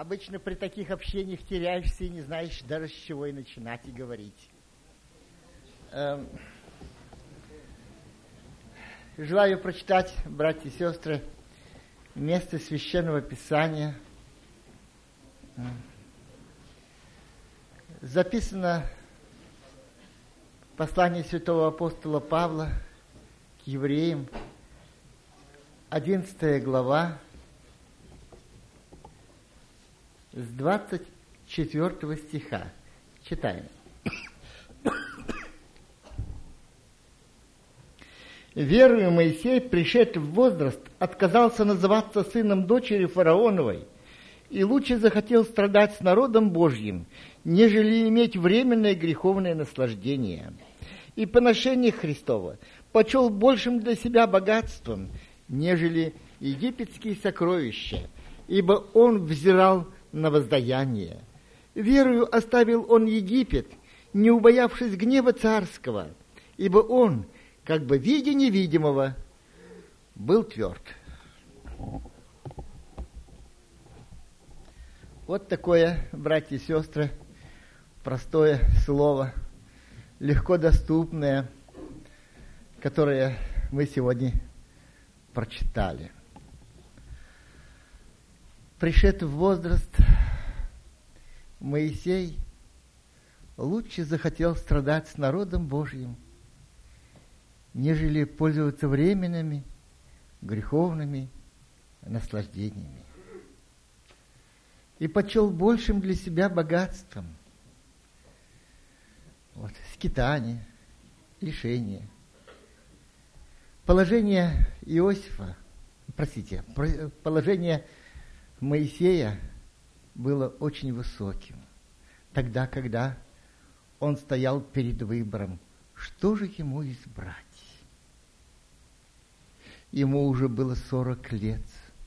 Обычно при таких общениях теряешься и не знаешь даже с чего и начинать и говорить. Желаю прочитать, братья и сестры, место Священного Писания. Записано в послании святого апостола Павла к евреям, 11 глава, с 24 стиха. Читаем. «Веруя Моисей, пришед в возраст, отказался называться сыном дочери фараоновой и лучше захотел страдать с народом Божьим, нежели иметь временное греховное наслаждение. И поношение Христова почел большим для себя богатством, нежели египетские сокровища, ибо он взирал на воздаяние. Верою оставил он Египет, не убоявшись гнева царского, ибо он, как бы видя невидимого, был тверд». Вот такое, братья и сестры, простое слово, легко доступное, которое мы сегодня прочитали. Пришед в возраст, Моисей лучше захотел страдать с народом Божьим, нежели пользоваться временными, греховными наслаждениями. И почел большим для себя богатством. Скитание, лишение. Положение положение Моисея было очень высоким. Тогда, когда он стоял перед выбором, что же ему избрать? Ему уже было 40 лет.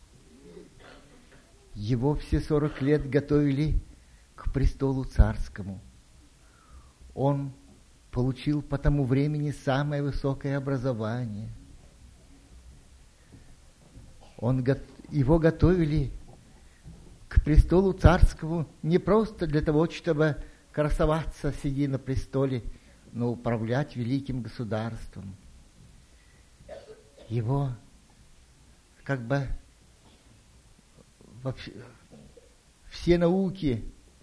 Его все 40 лет готовили к престолу царскому. Он получил по тому времени самое высокое образование. Его готовили к престолу царскому не просто для того, чтобы красоваться, сидя на престоле, но управлять великим государством. Его вообще все науки,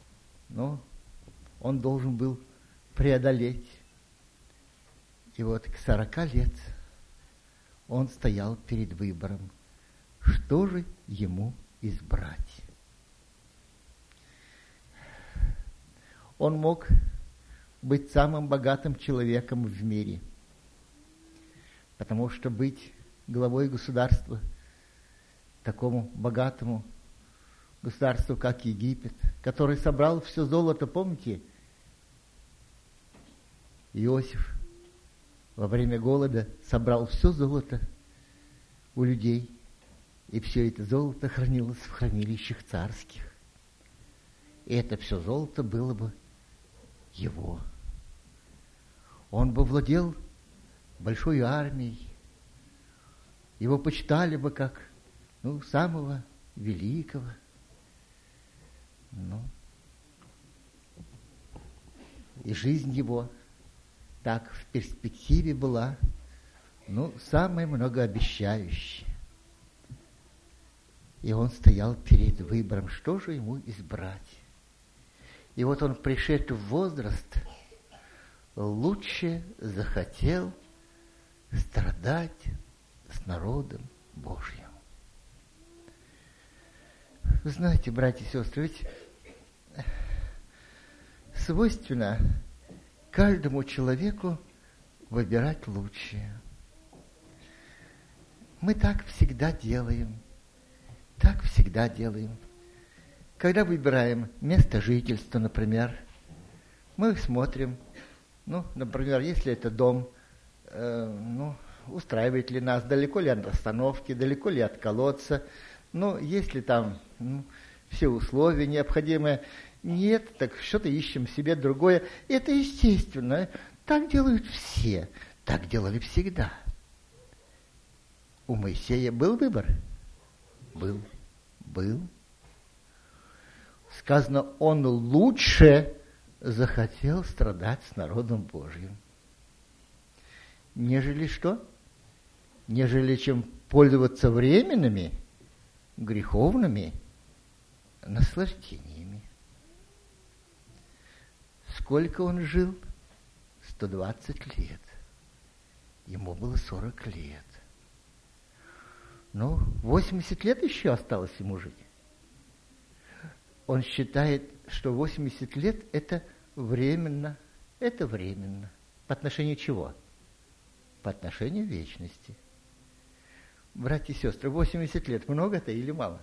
он должен был преодолеть. И вот к 40 лет он стоял перед выбором, что же ему избрать. Он мог быть самым богатым человеком в мире, потому что быть главой государства, такому богатому государству, как Египет, который собрал все золото, помните, Иосиф во время голода собрал все золото у людей, и все это золото хранилось в хранилищах царских. И это все золото было бы его. Он бы владел большой армией, его почитали бы как самого великого. И жизнь его так в перспективе была, самая многообещающая. И он стоял перед выбором, что же ему избрать. И вот он, пришед в возраст, лучше захотел страдать с народом Божьим. Вы знаете, братья и сестры, ведь свойственно каждому человеку выбирать лучшее. Мы так всегда делаем. Когда выбираем место жительства, например, мы смотрим, например, если это дом, устраивает ли нас, далеко ли от остановки, далеко ли от колодца, если там все условия необходимые, нет, так что-то ищем себе другое. Это естественно, так делают все, так делали всегда. У Моисея был выбор? Был. Сказано, он лучше захотел страдать с народом Божьим. Нежели что? Нежели чем пользоваться временными, греховными наслаждениями. Сколько он жил? 120 лет. Ему было 40 лет. 80 лет еще осталось ему жить. Он считает, что 80 лет это временно. Это временно. По отношению чего? По отношению вечности. Братья и сестры, 80 лет много это или мало?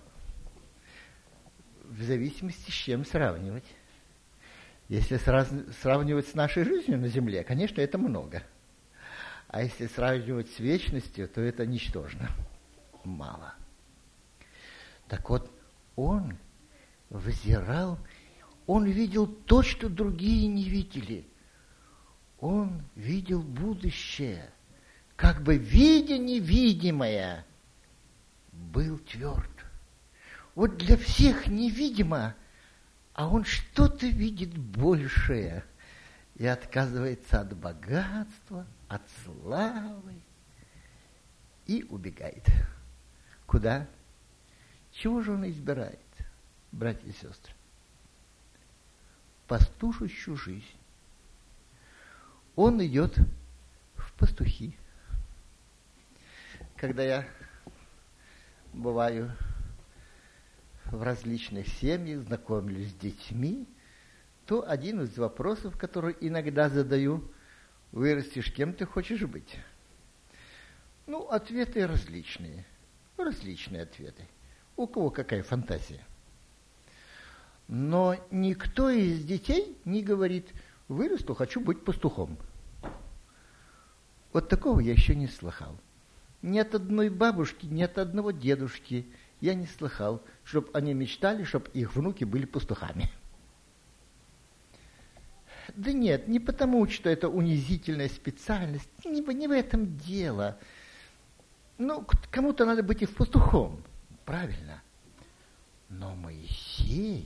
В зависимости, с чем сравнивать. Если сравнивать с нашей жизнью на земле, конечно, это много. А если сравнивать с вечностью, то это ничтожно. Мало. Так вот, он взирал, он видел то, что другие не видели. Он видел будущее. Как бы видя невидимое, был тверд. Вот для всех невидимо, а он что-то видит большее и отказывается от богатства, от славы и убегает. Куда? Чего же он избирает, братья и сестры? Пастушащую жизнь. Он идет в пастухи. Когда я бываю в различных семьях, знакомлюсь с детьми, то один из вопросов, который иногда задаю: вырастешь, кем ты хочешь быть? Ответы различные. Различные ответы. У кого какая фантазия. Но никто из детей не говорит: вырасту, хочу быть пастухом. Вот такого я еще не слыхал. Ни от одной бабушки, ни от одного дедушки я не слыхал, чтобы они мечтали, чтобы их внуки были пастухами. Да нет, не потому, что это унизительная специальность, не в этом дело. Кому-то надо быть и пастухом, правильно. Но Моисей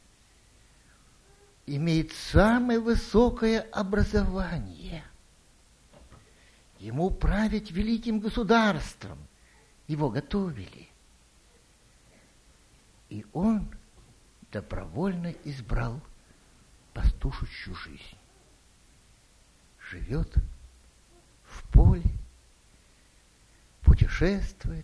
имеет самое высокое образование. Ему править великим государством. Его готовили. И он добровольно избрал пастушечью жизнь. Живет в поле, путешествует,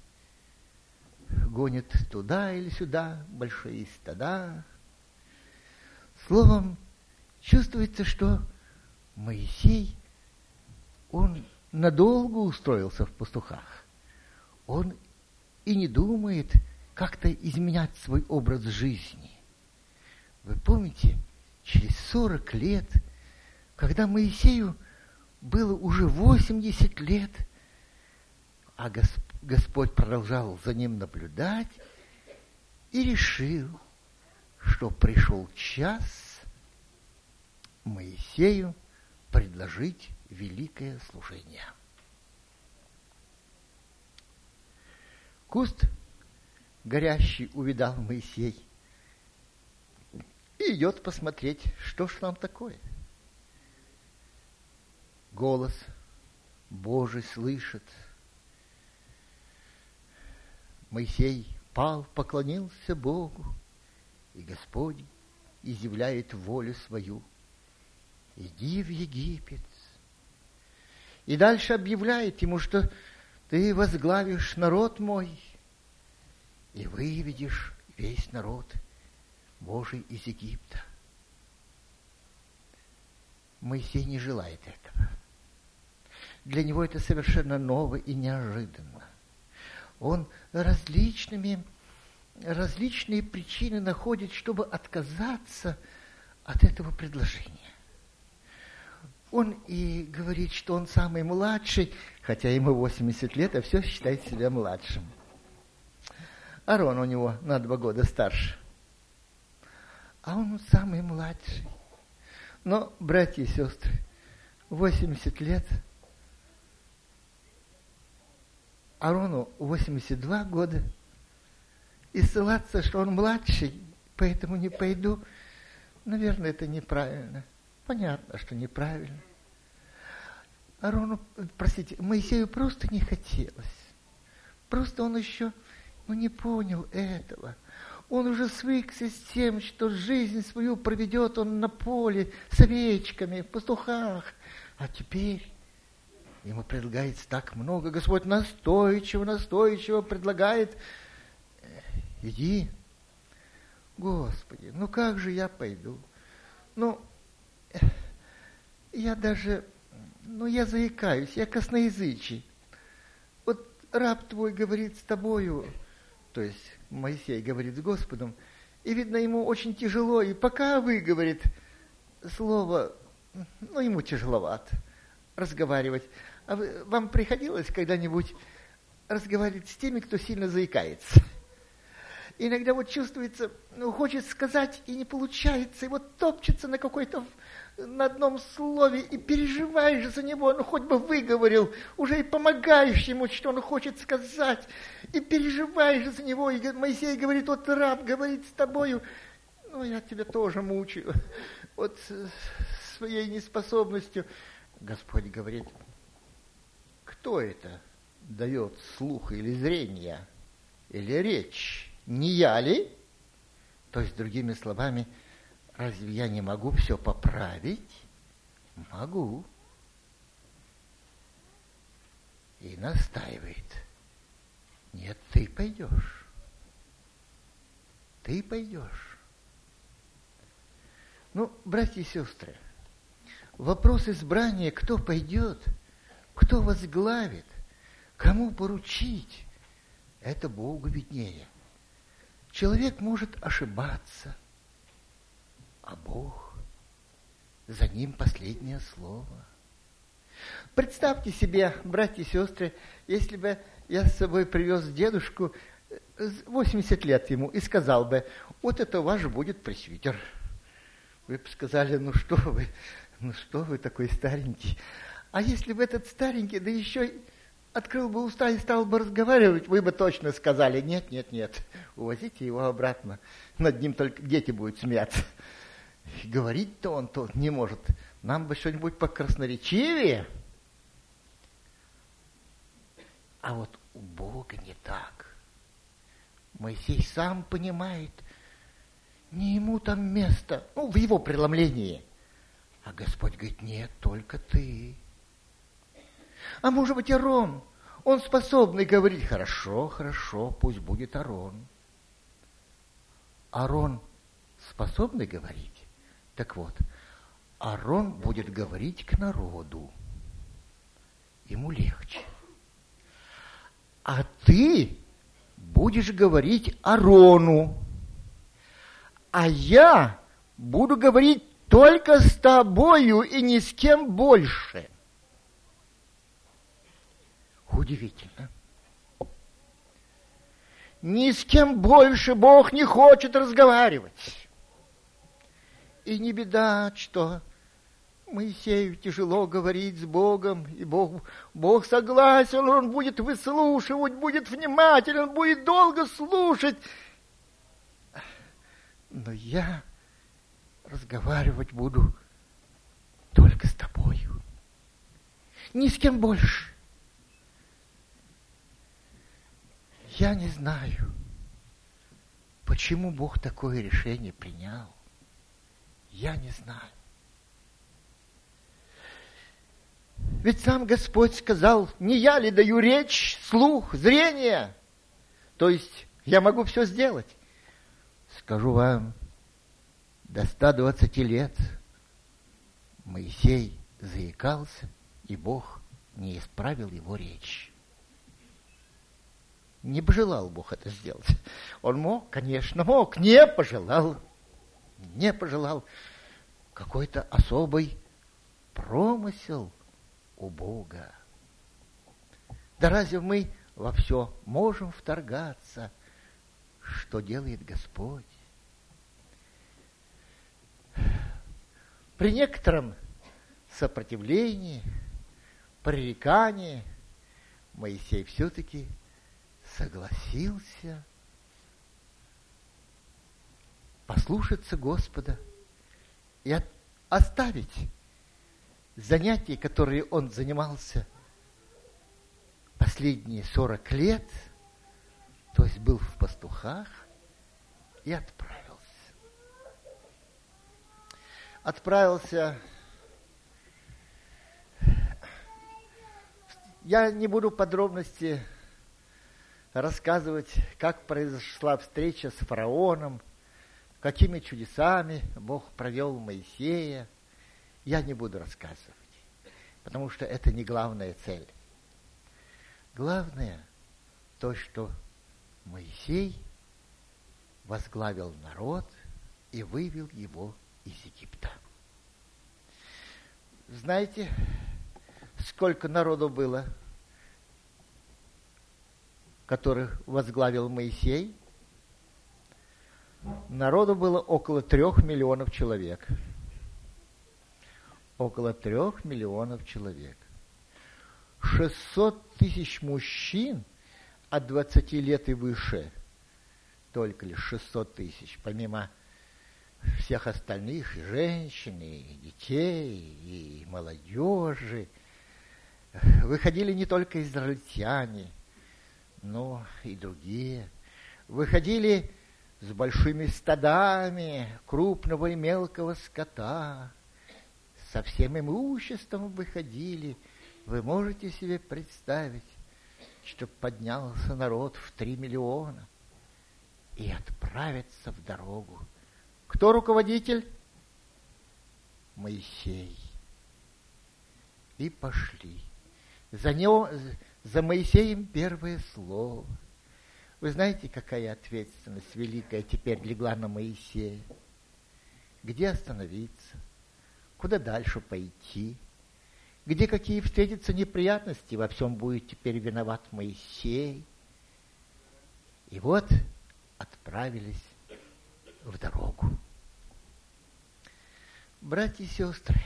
гонит туда или сюда большие стада. Словом, чувствуется, что Моисей, он надолго устроился в пастухах. Он и не думает как-то изменять свой образ жизни. Вы помните, через 40 лет, когда Моисею было уже 80 лет, а Господь продолжал за ним наблюдать и решил, что пришел час Моисею предложить великое служение. Куст горящий увидал Моисей и идет посмотреть, что ж там такое. Голос Божий слышит. Моисей пал, поклонился Богу, и Господь изъявляет волю свою. Иди в Египет. И дальше объявляет ему, что ты возглавишь народ мой и выведешь весь народ Божий из Египта. Моисей не желает этого. Для него это совершенно ново и неожиданно. Он различные причины находит, чтобы отказаться от этого предложения. Он и говорит, что он самый младший, хотя ему 80 лет, а все считает себя младшим. Аарон у него на 2 года старше. А он самый младший. Но, братья и сестры, 80 лет, Аарону 82 года, и ссылаться, что он младший, поэтому не пойду. Наверное, это неправильно. Понятно, что неправильно. Моисею просто не хотелось. Просто он еще, не понял этого. Он уже свыкся с тем, что жизнь свою проведет он на поле с овечками, в пастухах. А теперь ему предлагается так много. Господь настойчиво предлагает: иди. Господи, как же я пойду? Я даже, я заикаюсь, я косноязычий. Вот раб твой говорит с тобою, то есть Моисей говорит с Господом, и, видно, ему очень тяжело, и пока вы, говорит, слово, ему тяжеловато разговаривать. А вам приходилось когда-нибудь разговаривать с теми, кто сильно заикается? Иногда чувствуется, хочет сказать, и не получается, и топчется на одном слове, и переживаешь за него, хоть бы выговорил, уже и помогаешь ему, что он хочет сказать, и переживаешь за него, и Моисей говорит: раб говорит с тобою, я тебя тоже мучаю, своей неспособностью. Господь говорит: кто это дает слух или зрение, или речь? Не я ли? То есть, другими словами, разве я не могу все поправить? Могу. И настаивает: нет, ты пойдешь. Ты пойдешь. Братья и сестры, вопрос избрания, кто пойдет, кто возглавит, кому поручить, это Богу виднее. Человек может ошибаться, а Бог, за ним последнее слово. Представьте себе, братья и сестры, если бы я с собой привез дедушку, 80 лет ему, и сказал бы: это ваш будет пресвитер. Вы бы сказали: что вы такой старенький. А если бы этот старенький, да еще открыл бы уста и стал бы разговаривать, вы бы точно сказали: нет, увозите его обратно, над ним только дети будут смеяться. Говорить-то он не может, нам бы что-нибудь покрасноречивее. А у Бога не так. Моисей сам понимает, не ему там место, в его преломлении. А Господь говорит: нет, только ты. А может быть, Аарон, он способный говорить. Хорошо, пусть будет Аарон. Аарон способный говорить? Так вот, Аарон будет говорить к народу. Ему легче. А ты будешь говорить Аарону. А я буду говорить только с тобою и ни с кем больше. Удивительно. Ни с кем больше Бог не хочет разговаривать. И не беда, что Моисею тяжело говорить с Богом, и Бог согласен, он будет выслушивать, будет внимателен, будет долго слушать. Но я разговаривать буду только с тобою. Ни с кем больше. Я не знаю, почему Бог такое решение принял. Я не знаю. Ведь сам Господь сказал: не я ли даю речь, слух, зрение? То есть я могу все сделать. Скажу вам, до 120 лет Моисей заикался, и Бог не исправил его речь. Не пожелал Бог это сделать. Он мог, конечно, мог, не пожелал. Не пожелал. Какой-то особый промысел у Бога. Да разве мы во все можем вторгаться, что делает Господь? При некотором сопротивлении, пререкании Моисей все-таки согласился. послушаться Господа и оставить занятия, которые он занимался последние 40 лет, то есть был в пастухах, и отправился. Я не буду подробности рассказывать, как произошла встреча с фараоном, какими чудесами Бог провел Моисея. Я не буду рассказывать, потому что это не главная цель. Главное то, что Моисей возглавил народ и вывел его из Египта. Знаете, сколько народу было, которых возглавил Моисей? Народу было около 3 миллионов человек. Около 3 миллионов человек. 600 тысяч мужчин от 20 лет и выше. Только лишь 600 тысяч, помимо всех остальных, и женщин, и детей, и молодежи. Выходили не только израильтяне, но и другие. Выходили с большими стадами крупного и мелкого скота, со всем имуществом выходили. Вы можете себе представить, что поднялся народ в 3 миллиона и отправиться в дорогу. Кто руководитель? Моисей. И пошли. За Моисеем первое слово. Вы знаете, какая ответственность великая теперь легла на Моисея? Где остановиться? Куда дальше пойти? Где какие встретятся неприятности? Во всем будет теперь виноват Моисей. И вот отправились в дорогу. Братья и сестры,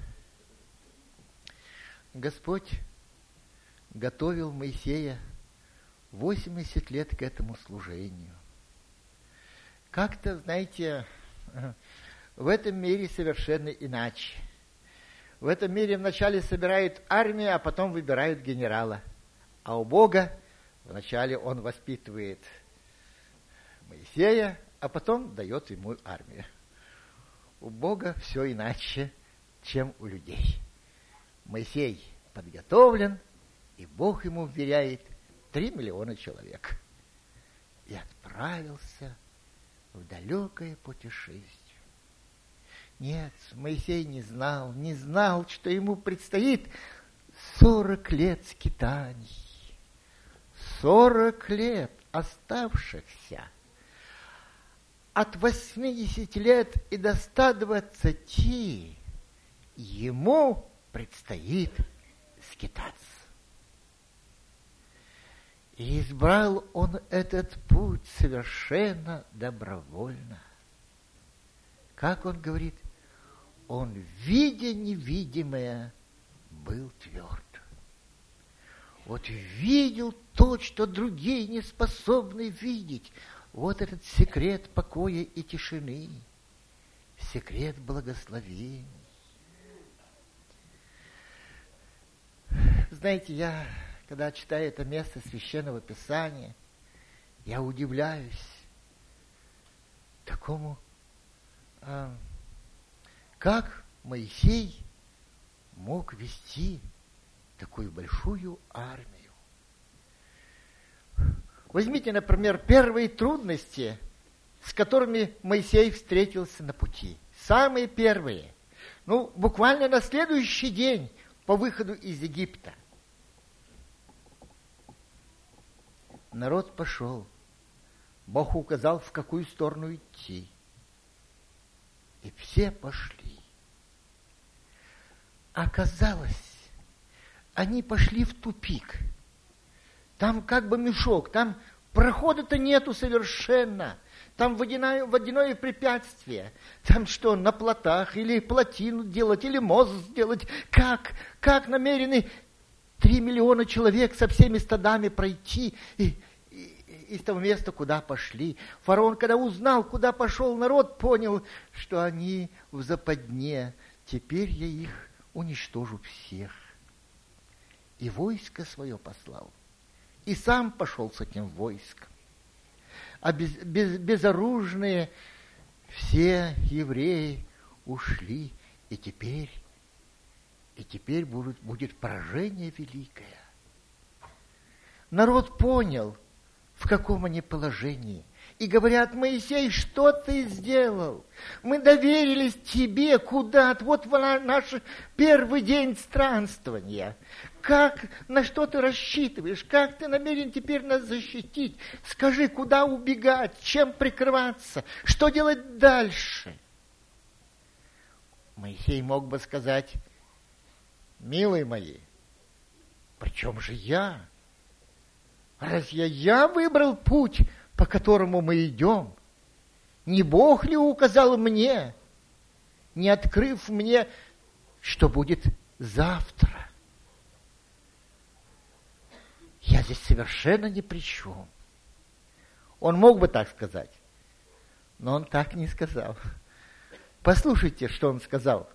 Господь готовил Моисея 80 лет к этому служению. Как-то, знаете, в этом мире совершенно иначе. В этом мире вначале собирают армию, а потом выбирают генерала. А у Бога вначале Он воспитывает Моисея, а потом дает ему армию. У Бога все иначе, чем у людей. Моисей подготовлен, и Бог ему вверяет 3 миллиона человек. И отправился в далекое путешествие. Нет, Моисей не знал, что ему предстоит 40 лет скитаний. 40 лет оставшихся. От 80 лет и до 120 ему предстоит скитаться. И избрал он этот путь совершенно добровольно. Как он говорит, он, видя невидимое, был тверд. Вот видел то, что другие не способны видеть. Вот этот секрет покоя и тишины, секрет благословений. Знаете, я, когда читаю это место Священного Писания, я удивляюсь такому, как Моисей мог вести такую большую армию. Возьмите, например, первые трудности, с которыми Моисей встретился на пути. Самые первые. Буквально на следующий день по выходу из Египта. Народ пошел. Бог указал, в какую сторону идти. И все пошли. Оказалось, они пошли в тупик. Там как бы мешок, там прохода-то нету совершенно. Там водяное препятствие. Там что, на плотах или плотину делать, или мост сделать? Как намерены 3 миллиона человек со всеми стадами пройти? И из того места, куда пошли. Фараон, когда узнал, куда пошел народ, понял, что они в западне. Теперь я их уничтожу всех. И войско свое послал. И сам пошел с этим войском. А безоружные все евреи ушли. И теперь будет поражение великое. Народ понял, в каком они положении. И говорят: Моисей, что ты сделал? Мы доверились тебе куда-то. Вот наш первый день странствования. На что ты рассчитываешь? Как ты намерен теперь нас защитить? Скажи, куда убегать? Чем прикрываться? Что делать дальше? Моисей мог бы сказать: милые мои, при чем же я? Разве я выбрал путь, по которому мы идем? Не Бог ли указал мне, не открыв мне, что будет завтра? Я здесь совершенно ни при чем. Он мог бы так сказать, но он так не сказал. Послушайте, что он сказал.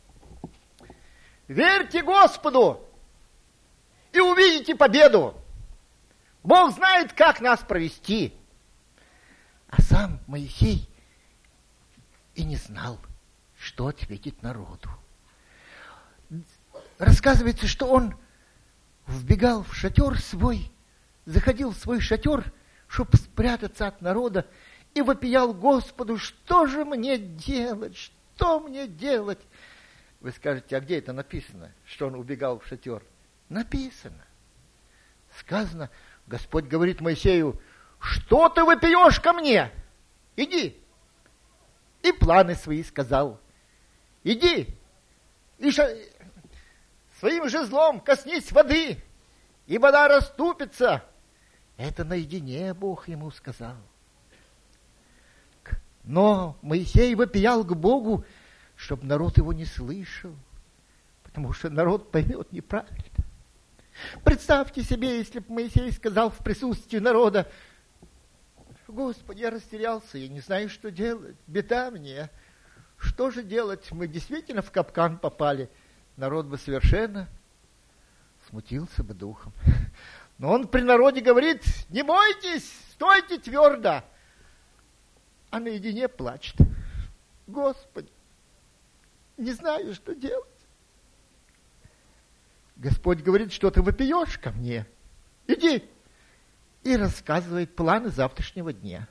Верьте Господу и увидите победу. Бог знает, как нас провести. А сам Моисей и не знал, что ответить народу. Рассказывается, что он вбегал в шатер свой, заходил в свой шатер, чтобы спрятаться от народа, и вопиял Господу: что же мне делать, что мне делать? Вы скажете: а где это написано, что он убегал в шатер? Написано. Сказано, Господь говорит Моисею: что ты вопиешь ко мне? Иди. И планы свои сказал. Иди. И своим жезлом коснись воды, и вода расступится. Это наедине Бог ему сказал. Но Моисей вопиял к Богу, чтобы народ его не слышал, потому что народ поймет неправильно. Представьте себе, если бы Моисей сказал в присутствии народа: Господи, я растерялся, я не знаю, что делать, беда мне. Что же делать? Мы действительно в капкан попали. Народ бы совершенно смутился бы духом. Но он при народе говорит: не бойтесь, стойте твердо. А наедине плачет: Господи, не знаю, что делать. Господь говорит: что ты вопиешь ко мне? Иди. И рассказывает планы завтрашнего дня.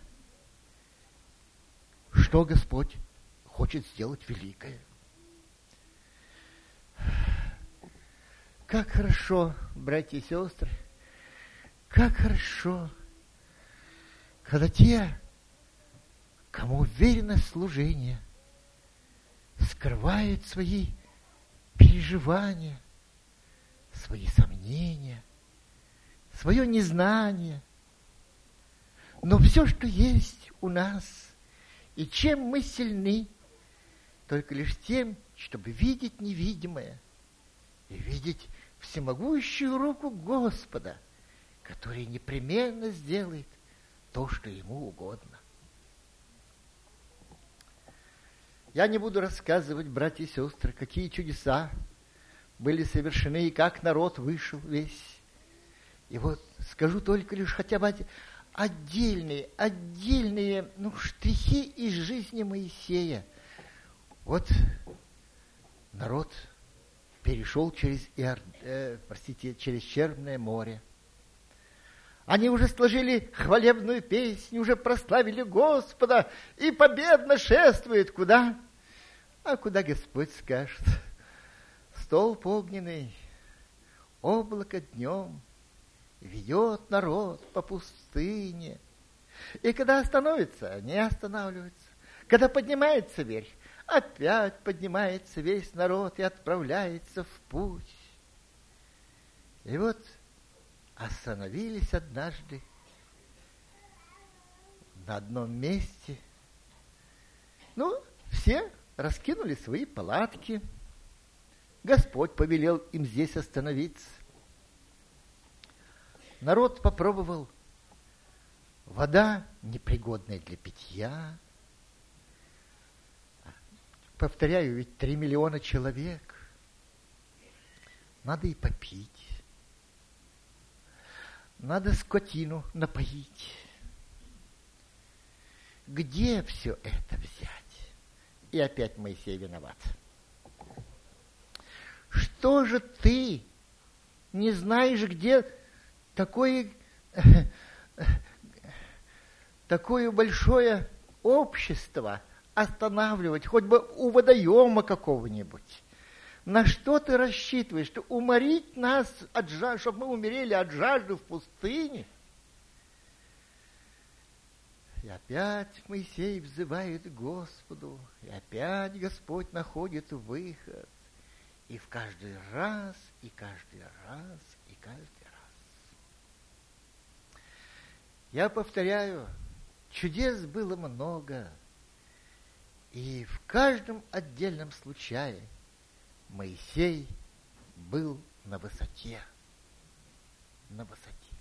Что Господь хочет сделать великое. Как хорошо, братья и сестры, как хорошо, когда те, кому уверено служение, скрывают свои переживания, свои сомнения, свое незнание. Но все, что есть у нас, и чем мы сильны, только лишь тем, чтобы видеть невидимое и видеть всемогущую руку Господа, который непременно сделает то, что ему угодно. Я не буду рассказывать, братья и сестры, какие чудеса были совершены и как народ вышел весь. И вот скажу только лишь хотя бы отдельные штрихи из жизни Моисея. Вот народ перешел через Черное море. Они уже сложили хвалебную песню, уже прославили Господа и победно шествуют. Куда? А куда Господь скажет? Столб огненный, облако днем ведет народ по пустыне. И когда остановится, не останавливается. Когда поднимается вверх, опять поднимается весь народ и отправляется в путь. И вот остановились однажды на одном месте. Все раскинули свои палатки. Господь повелел им здесь остановиться. Народ попробовал Вода непригодная для питья. Повторяю, ведь 3 миллиона человек. Надо и попить. Надо скотину напоить. Где все это взять? И опять Моисей виноват. Что же ты не знаешь, где такое большое общество останавливать, хоть бы у водоема какого-нибудь? На что ты рассчитываешь? Что уморить нас от жажды, чтобы мы умерели от жажды в пустыне? И опять Моисей взывает к Господу, и опять Господь находит выход. И в каждый раз, и каждый раз, и каждый раз. Я повторяю, чудес было много, и в каждом отдельном случае Моисей был на высоте. На высоте.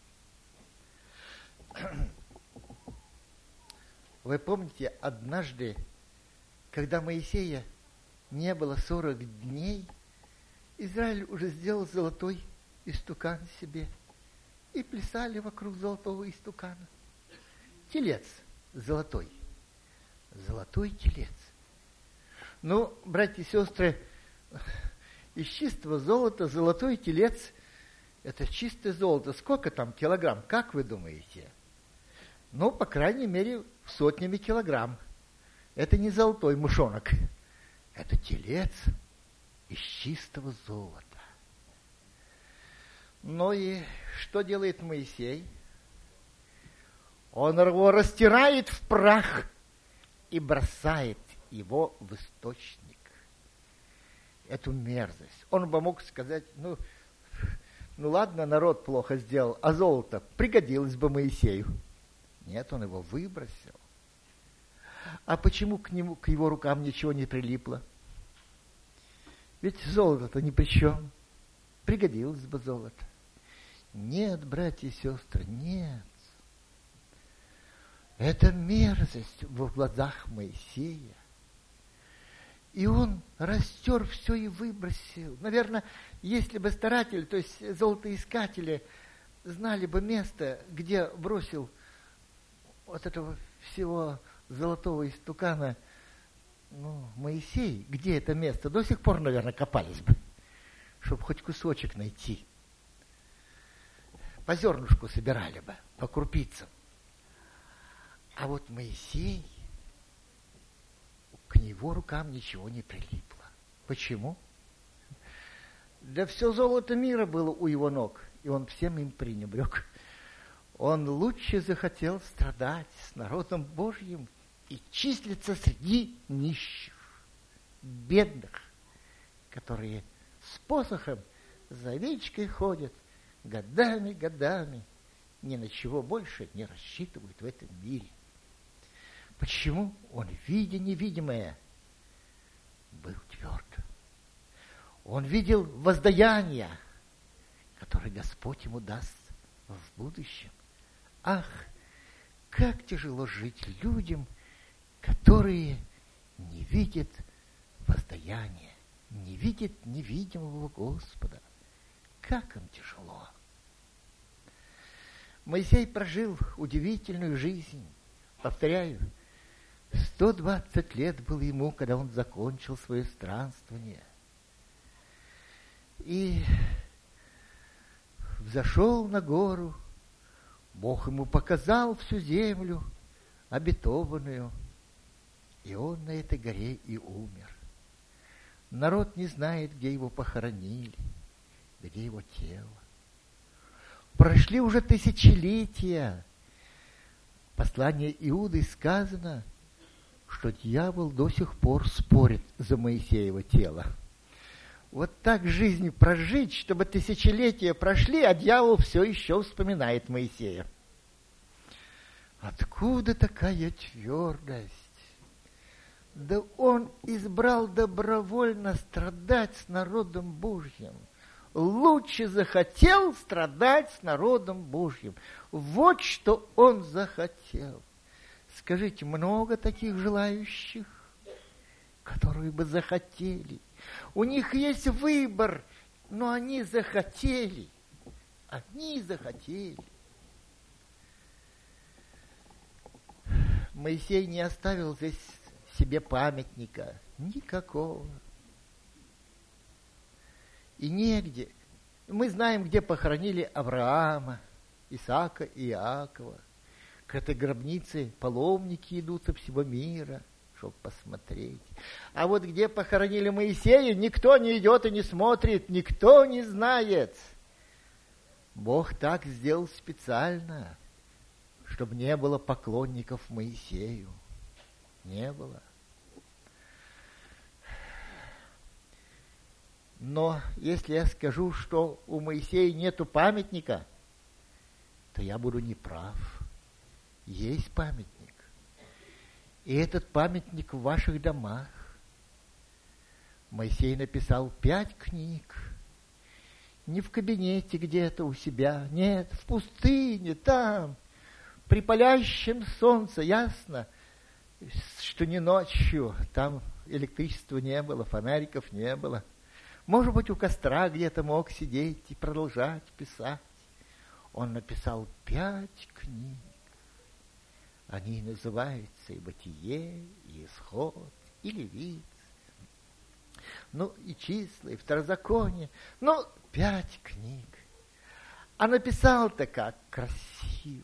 Вы помните, однажды, когда Моисея не было 40 дней, Израиль уже сделал золотой истукан себе, и плясали вокруг золотого истукана. Телец золотой. Золотой телец. Ну, братья и сестры, из чистого золота золотой телец – это чистое золото. Сколько там килограмм, как вы думаете? Ну, по крайней мере, сотнями килограмм. Это не золотой мышонок. Это телец из чистого золота. Ну и что делает Моисей? Он его растирает в прах и бросает его в источник. Эту мерзость. Он бы мог сказать, ну ладно, народ плохо сделал, а золото пригодилось бы Моисею. Нет, он его выбросил. А почему к его рукам ничего не прилипло? Ведь золото-то ни при чем. Пригодилось бы золото. Нет, братья и сестры, нет. Это мерзость в глазах Моисея. И он растер все и выбросил. Наверное, если бы старатели, то есть золотоискатели, знали бы место, где бросил вот этого всего золотого истукана Моисей, где это место, до сих пор, наверное, копались бы, чтобы хоть кусочек найти. По зернышку собирали бы, по крупицам. А вот Моисей, к его рукам ничего не прилипло. Почему? Да все золото мира было у его ног, и он всем им пренебрег. Он лучше захотел страдать с народом Божьим и числиться среди нищих, бедных, которые с посохом за овечкой ходят годами, ни на чего больше не рассчитывают в этом мире. Почему? Он, видя невидимое, был тверд. Он видел воздаяние, которое Господь ему даст в будущем. Ах, как тяжело жить людям, которые не видят воздаяния, не видят невидимого Господа. Как им тяжело. Моисей прожил удивительную жизнь. Повторяю, 120 лет было ему, когда он закончил свое странствование. И взошел на гору. Бог ему показал всю землю обетованную. И он на этой горе и умер. Народ не знает, где его похоронили, где его тело. Прошли уже тысячелетия. В послании Иуды сказано, что дьявол до сих пор спорит за Моисеево тело. Вот так жизнь прожить, чтобы тысячелетия прошли, а дьявол все еще вспоминает Моисея. Откуда такая твердость? Да он избрал добровольно страдать с народом Божьим. лучше захотел страдать с народом Божьим. Вот что он захотел. Скажите, много таких желающих, которые бы захотели. У них есть выбор, но они захотели. Они захотели. Моисей не оставил здесь себе памятника никакого. И негде. Мы знаем, где похоронили Авраама, Исаака и Иакова. К этой гробнице паломники идут со всего мира, чтобы посмотреть. А вот где похоронили Моисея, никто не идет и не смотрит, никто не знает. Бог так сделал специально, чтобы не было поклонников Моисею. Не было. Но если я скажу, что у Моисея нету памятника, то я буду неправ. Есть памятник. И этот памятник в ваших домах. Моисей написал 5 книг. Не в кабинете где-то у себя, нет, в пустыне, там, при палящем солнце, ясно, что не ночью, там электричества не было, фонариков не было. Может быть, у костра где-то мог сидеть и продолжать писать. Он написал 5 книг. Они называются и Бытие, и Исход, и Левит. Ну, и Числа, и Второзаконие. Ну, 5 книг. А написал-то как красиво.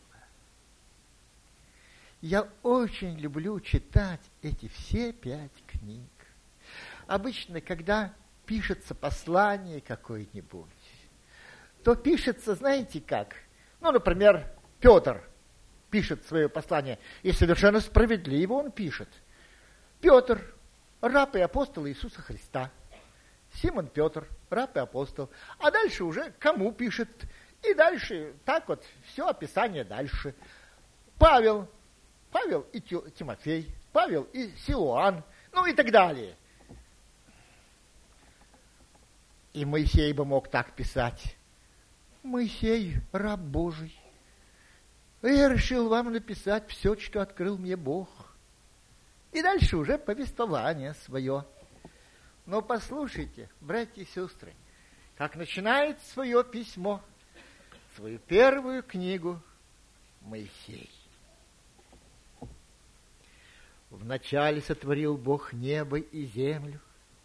Я очень люблю читать эти все 5 книг. Обычно, когда пишется послание какое-нибудь, то пишется, знаете как? Ну, например, Петр пишет свое послание, и совершенно справедливо он пишет. Петр, раб и апостол Иисуса Христа. Симон Петр, раб и апостол. А дальше уже кому пишет? И дальше, так вот, все описание дальше. Павел и Тимофей, Павел и Силуан, ну и так далее. И Моисей бы мог так писать. Моисей, раб Божий, я решил вам написать все, что открыл мне Бог. И дальше уже повествование свое. Но послушайте, братья и сестры, как начинает свое письмо, свою первую книгу Моисей. Вначале сотворил Бог небо и землю.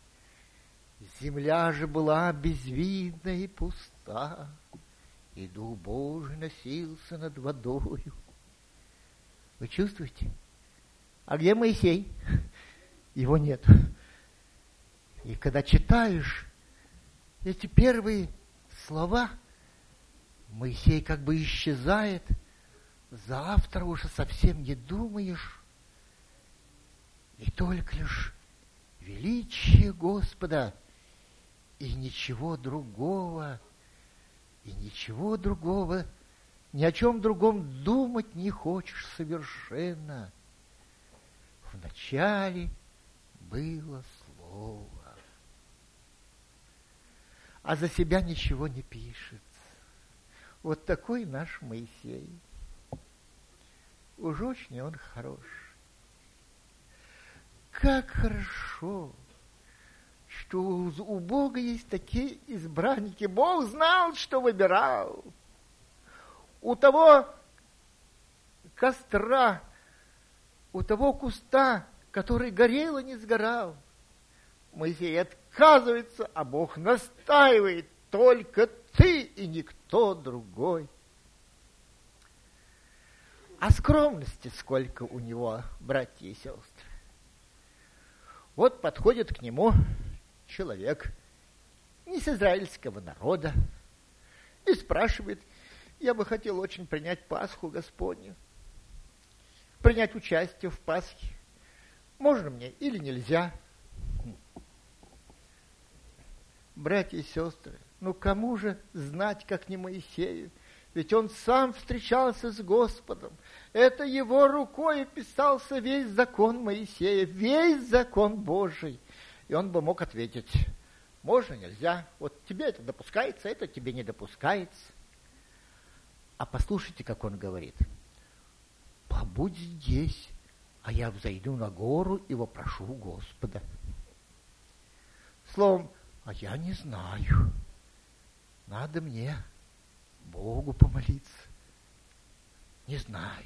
Земля же была безвидна и пуста, и Дух Божий носился над водою. Вы чувствуете? А где Моисей? Его нет. И когда читаешь эти первые слова, Моисей как бы исчезает, завтра уже совсем не думаешь, и только лишь величие Господа, и ничего другого, ни о чем другом думать не хочешь совершенно. Вначале было Слово, а за себя ничего не пишет. Вот такой наш Моисей. Уж очень он хорош. Как хорошо, что у Бога есть такие избранники. Бог знал, что выбирал. У того костра, у того куста, который горел и не сгорал, Моисей отказывается, а Бог настаивает: только ты и никто другой. А скромности сколько у него, братья и сестры. Вот подходит к нему человек не с израильского народа и спрашивает: я бы хотел очень принять Пасху Господню, принять участие в Пасхе. Можно мне или нельзя? Братья и сестры, ну кому же знать, как не Моисею? Ведь он сам встречался с Господом. Это его рукой писался весь закон Моисея, весь закон Божий. И он бы мог ответить: можно, нельзя. Вот тебе это допускается, это тебе не допускается. А послушайте, как он говорит. Побудь здесь, а я взойду на гору и вопрошу Господа. Словом, а я не знаю. Надо мне Богу помолиться. Не знаю.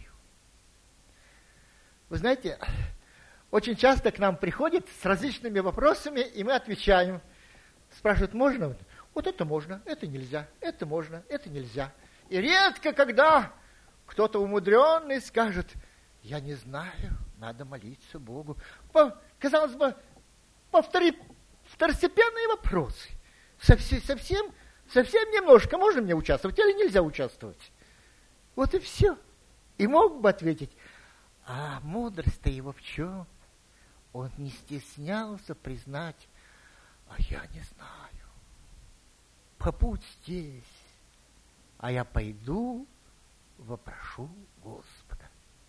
Вы знаете, очень часто к нам приходят с различными вопросами, и мы отвечаем. Спрашивают, можно? Вот это можно, это нельзя, это можно, это нельзя. И редко, когда кто-то умудренный скажет, я не знаю, надо молиться Богу. Казалось бы, второстепенные вопросы. Совсем немножко. Можно мне участвовать или нельзя участвовать? Вот и все. И мог бы ответить, а мудрость-то его в чем? Он не стеснялся признать, а я не знаю. Побудь здесь, а я пойду, вопрошу Господа.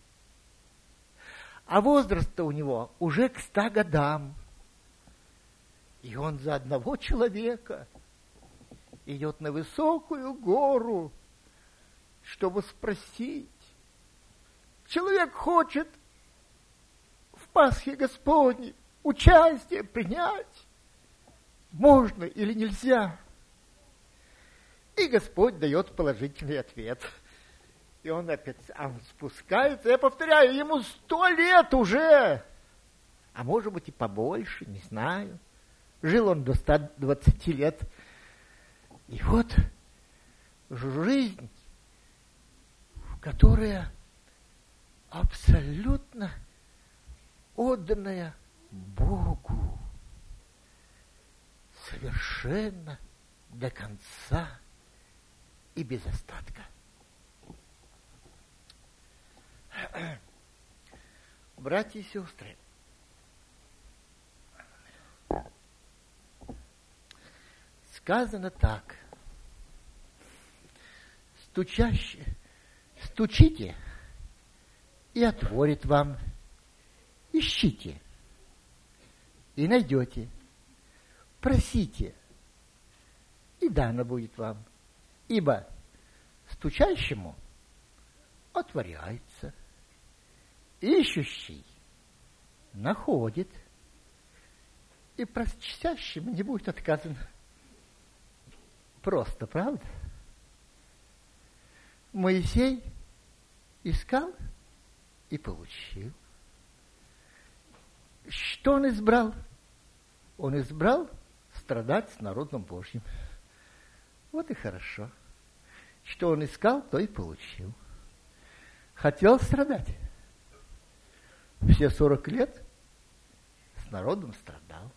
А возраст-то у него уже к 100 годам. И он за одного человека идет на высокую гору, чтобы спросить. Человек хочет в Пасхе Господней участие принять. Можно или нельзя? И Господь дает положительный ответ. И он опять спускается. Я повторяю, ему 100 лет уже. А может быть и побольше, не знаю. Жил он до 120 лет. И вот жизнь, которая абсолютно отданная Богу, совершенно до конца и без остатка. Братья и сестры, сказано так. Стучите, и отворит вам. Ищите, и найдете. Просите, и дано будет вам. Ибо стучащему отворяется, ищущий находит, и просящему не будет отказано. Просто, правда? Моисей искал и получил. Что он избрал? Он избрал страдать с народом Божьим. Вот и хорошо. Что он искал, то и получил. Хотел страдать. Все 40 лет с народом страдал.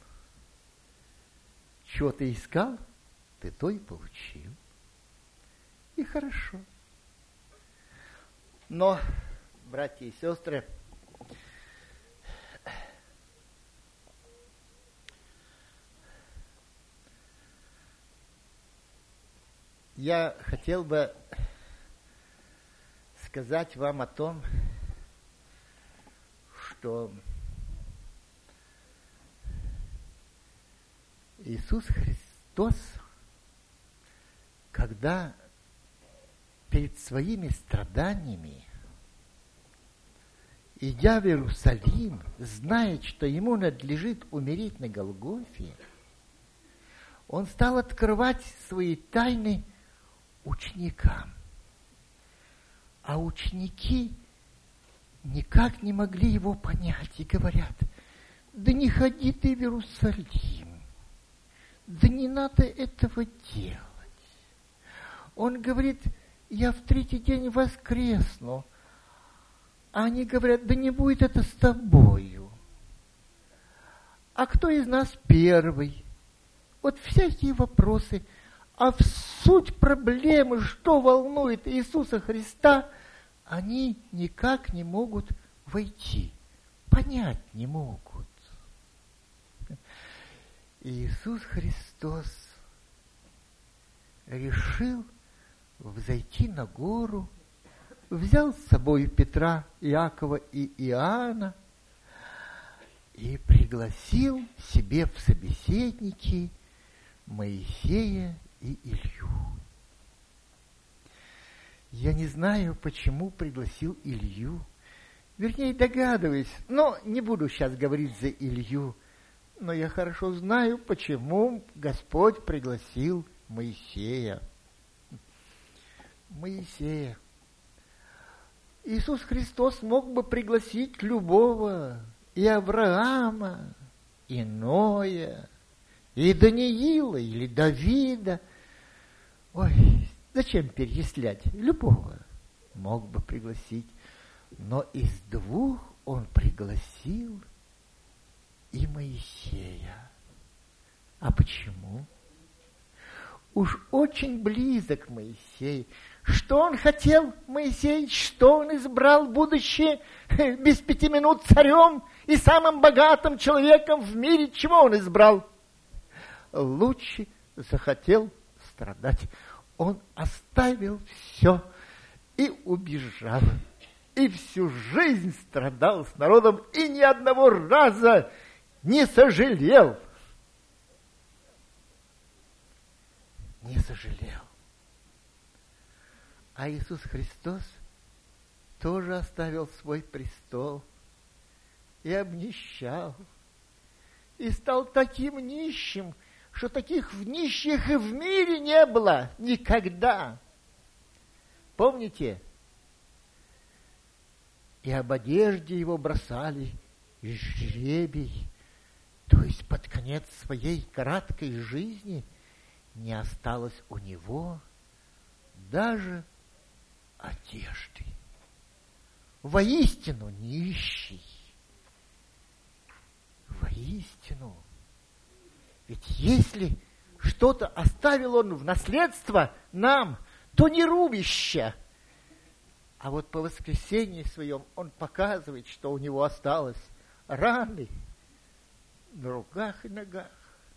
Чего ты искал, ты то и получил. И хорошо. Но, братья и сестры, я хотел бы сказать вам о том, что Иисус Христос, когда перед своими страданиями, идя в Иерусалим, знает, что ему надлежит умереть на Голгофе, он стал открывать свои тайны ученикам. А ученики никак не могли его понять и говорят, да не ходи ты в Иерусалим, да не надо этого делать. Он говорит, я в 3-й день воскресну. А они говорят, да не будет это с тобою. А кто из нас первый? Вот всякие вопросы. А в суть проблемы, что волнует Иисуса Христа, они никак не могут войти, понять не могут. И Иисус Христос решил взойти на гору, взял с собой Петра, Иакова и Иоанна и пригласил себе в собеседники Моисея и Илью. Я не знаю, почему пригласил Илью. Вернее, догадываюсь, но не буду сейчас говорить за Илью. Но я хорошо знаю, почему Господь пригласил Моисея. Моисея. Иисус Христос мог бы пригласить любого, и Авраама, и Ноя, и Даниила, или Давида. Ой, зачем перечислять? Любого мог бы пригласить. Но из двух он пригласил и Моисея. А почему? Уж очень близок Моисей. Что он хотел, Моисей? Что он избрал, будучи без 5 минут царем и самым богатым человеком в мире? Чего он избрал? Лучше захотел страдать. Он оставил все и убежал. И всю жизнь страдал с народом, и ни одного раза не сожалел. Не сожалел. А Иисус Христос тоже оставил свой престол и обнищал. И стал таким нищим, что таких нищих и в мире не было никогда. Помните? И об одежде его бросали жребий, то есть под конец своей краткой жизни не осталось у него даже одежды. Воистину нищий. Воистину. Ведь если что-то оставил он в наследство нам, то не рубище. А вот по воскресенье своем он показывает, что у него осталось раны на руках и ногах.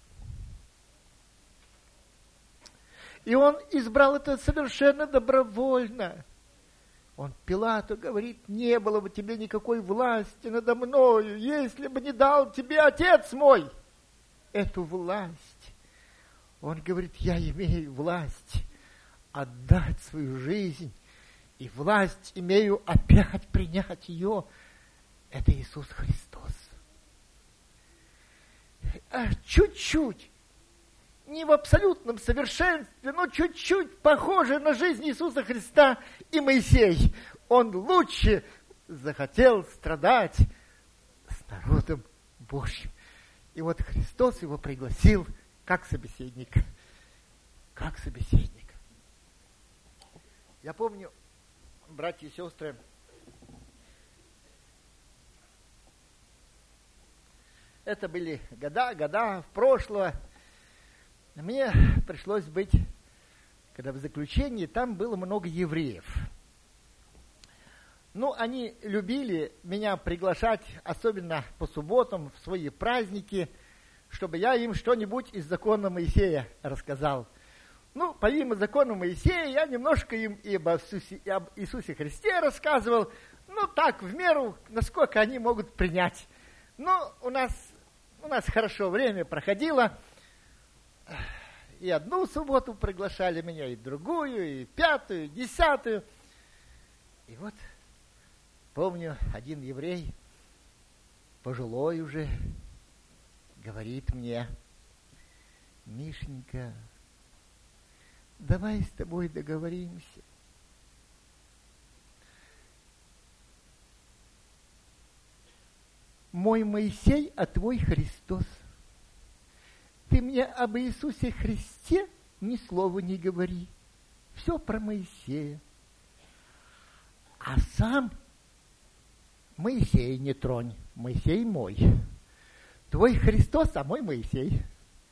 И он избрал это совершенно добровольно. Он Пилату говорит: не было бы тебе никакой власти надо мною, если бы не дал тебе Отец мой эту власть. Он говорит: я имею власть отдать свою жизнь, и власть имею опять принять ее. Это Иисус Христос. Чуть-чуть, не в абсолютном совершенстве, но чуть-чуть похоже на жизнь Иисуса Христа и Моисей. Он лучше захотел страдать с народом Божьим. И вот Христос его пригласил как собеседника. Как собеседника. Я помню, братья и сестры, это были года в прошлое. Мне пришлось быть, когда в заключении, там было много евреев. Ну, они любили меня приглашать, особенно по субботам, в свои праздники, чтобы я им что-нибудь из закона Моисея рассказал. Ну, помимо закона Моисея, я немножко им и об Иисусе Христе рассказывал, ну, так, в меру, насколько они могут принять. Но у нас хорошо время проходило. И одну субботу приглашали меня, и другую, и 5-ю, и 10-ю. И вот, помню, один еврей, пожилой уже, говорит мне: Мишенька, давай с тобой договоримся. Мой Моисей, а твой Христос. Ты мне об Иисусе Христе ни слова не говори. Все про Моисея. А сам Моисея не тронь. Моисей мой. Твой Христос, а мой Моисей.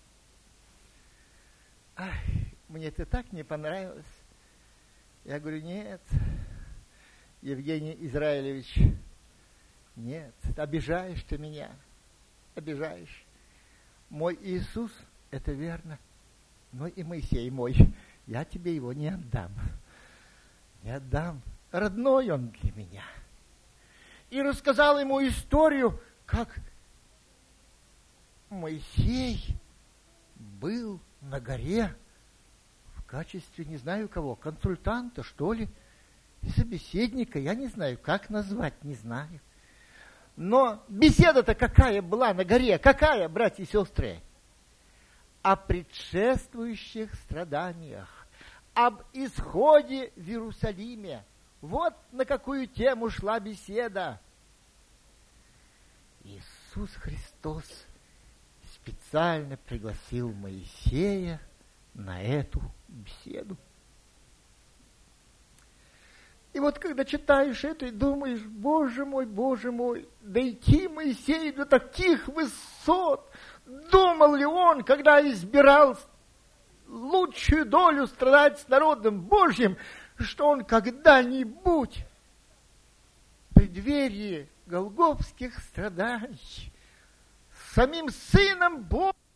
Ах, мне это так не понравилось. Я говорю: нет, Евгений Израилевич, нет, обижаешь ты меня, обижаешь. Мой Иисус, это верно, но и Моисей мой, я тебе его не отдам. Не отдам. Родной он для меня. И рассказал ему историю, как Моисей был на горе в качестве, не знаю кого, консультанта, что ли, собеседника, я не знаю, как назвать, не знаю. Но беседа-то какая была на горе? Какая, братья и сестры? О предшествующих страданиях, об исходе в Иерусалиме. Вот на какую тему шла беседа. Иисус Христос специально пригласил Моисея на эту беседу. И вот когда читаешь это и думаешь, Боже мой, дойти Моисею до таких высот, думал ли он, когда избирал лучшую долю страдать с народом Божьим, что он когда-нибудь в преддверии голгофских страданий с самим Сыном Божьим